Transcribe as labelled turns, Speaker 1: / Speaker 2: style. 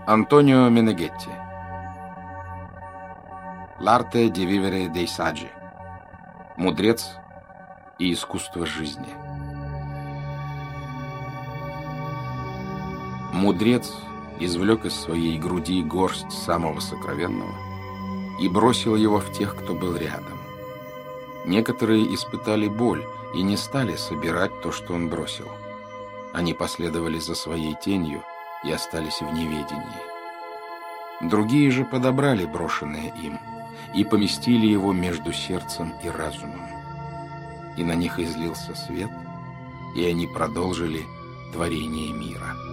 Speaker 1: Антонио Менегетти. L'arte di vivere dei saggi. Мудрец и искусство жизни. Мудрец извлек из своей груди горсть самого сокровенного и бросил его в тех, кто был рядом. Некоторые испытали боль и не стали собирать то, что он бросил. Они последовали за своей тенью и остались в неведении. Другие же подобрали брошенное им и поместили его между сердцем и разумом. И на них излился свет, и они продолжили творение мира.